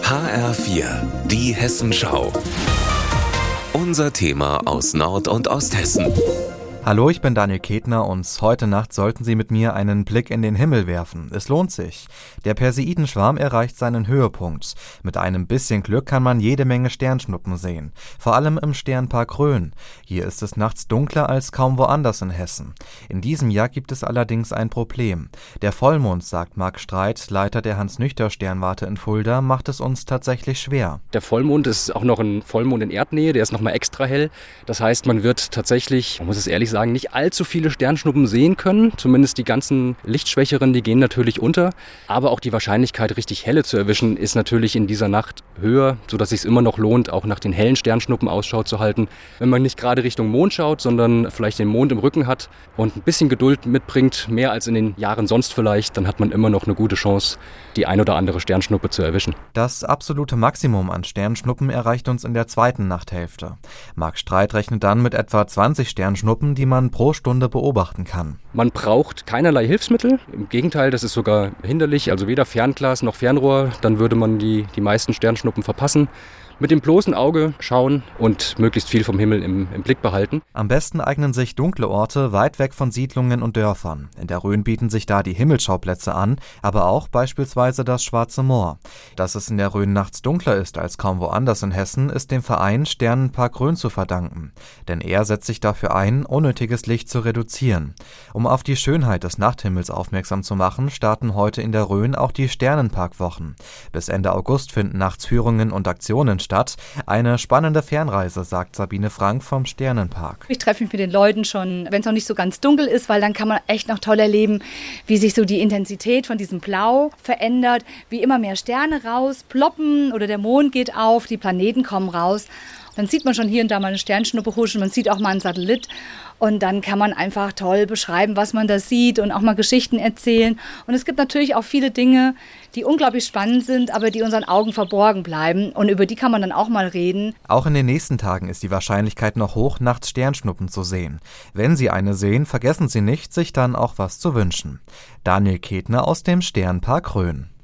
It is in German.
HR4, die Hessenschau. Unser Thema aus Nord- und Osthessen. Hallo, ich bin Daniel Ketner und heute Nacht sollten Sie mit mir einen Blick in den Himmel werfen. Es lohnt sich. Der Perseidenschwarm erreicht seinen Höhepunkt. Mit einem bisschen Glück kann man jede Menge Sternschnuppen sehen. Vor allem im Sternpark Rhön. Hier ist es nachts dunkler als kaum woanders in Hessen. In diesem Jahr gibt es allerdings ein Problem. Der Vollmond, sagt Marc Streit, Leiter der Hans-Nüchter-Sternwarte in Fulda, macht es uns tatsächlich schwer. Der Vollmond ist auch noch ein Vollmond in Erdnähe, der ist nochmal extra hell. Das heißt, man wird tatsächlich, man muss es ehrlich sagen, nicht allzu viele Sternschnuppen sehen können. Zumindest die ganzen lichtschwächeren, die gehen natürlich unter. Aber auch die Wahrscheinlichkeit, richtig helle zu erwischen, ist natürlich in dieser Nacht höher, sodass es sich immer noch lohnt, auch nach den hellen Sternschnuppen Ausschau zu halten. Wenn man nicht gerade Richtung Mond schaut, sondern vielleicht den Mond im Rücken hat und ein bisschen Geduld mitbringt, mehr als in den Jahren sonst vielleicht, dann hat man immer noch eine gute Chance, die ein oder andere Sternschnuppe zu erwischen. Das absolute Maximum an Sternschnuppen erreicht uns in der zweiten Nachthälfte. Marc Streit rechnet dann mit etwa 20 Sternschnuppen, die man pro Stunde beobachten kann. Man braucht keinerlei Hilfsmittel. Im Gegenteil, das ist sogar hinderlich. Also weder Fernglas noch Fernrohr. Dann würde man die meisten Sternschnuppen verpassen. Mit dem bloßen Auge schauen und möglichst viel vom Himmel im Blick behalten. Am besten eignen sich dunkle Orte weit weg von Siedlungen und Dörfern. In der Rhön bieten sich da die Himmelsschauplätze an, aber auch beispielsweise das Schwarze Moor. Dass es in der Rhön nachts dunkler ist als kaum woanders in Hessen, ist dem Verein Sternenpark Rhön zu verdanken. Denn er setzt sich dafür ein, unnötiges Licht zu reduzieren. Um auf die Schönheit des Nachthimmels aufmerksam zu machen, starten heute in der Rhön auch die Sternenparkwochen. Bis Ende August finden nachts Führungen und Aktionen statt. Eine spannende Fernreise, sagt Sabine Frank vom Sternenpark. Ich treffe mich mit den Leuten schon, wenn es noch nicht so ganz dunkel ist, weil dann kann man echt noch toll erleben, wie sich so die Intensität von diesem Blau verändert, wie immer mehr Sterne rausploppen oder der Mond geht auf, die Planeten kommen raus. Dann sieht man schon hier und da mal eine Sternschnuppe huschen, man sieht auch mal einen Satellit und dann kann man einfach toll beschreiben, was man da sieht und auch mal Geschichten erzählen. Und es gibt natürlich auch viele Dinge, die unglaublich spannend sind, aber die unseren Augen verborgen bleiben und über die kann man dann auch mal reden. Auch in den nächsten Tagen ist die Wahrscheinlichkeit noch hoch, nachts Sternschnuppen zu sehen. Wenn Sie eine sehen, vergessen Sie nicht, sich dann auch was zu wünschen. Daniel Ketner aus dem Sternpark Rhön.